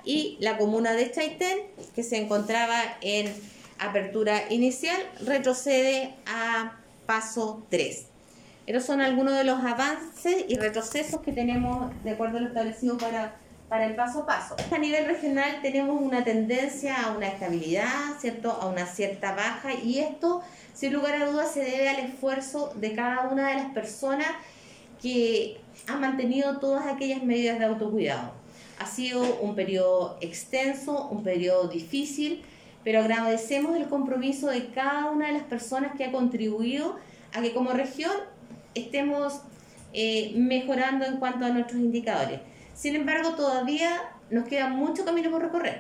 y la comuna de Chaitén, que se encontraba en apertura inicial, retrocede a paso 3. Estos son algunos de los avances y retrocesos que tenemos de acuerdo a lo establecido para el paso a paso. A nivel regional tenemos una tendencia a una estabilidad, ¿cierto? A una cierta baja, y esto, sin lugar a dudas, se debe al esfuerzo de cada una de las personas que han mantenido todas aquellas medidas de autocuidado. Ha sido un periodo extenso, un periodo difícil, pero agradecemos el compromiso de cada una de las personas que ha contribuido a que como región estemos mejorando en cuanto a nuestros indicadores. Sin embargo, todavía nos queda mucho camino por recorrer.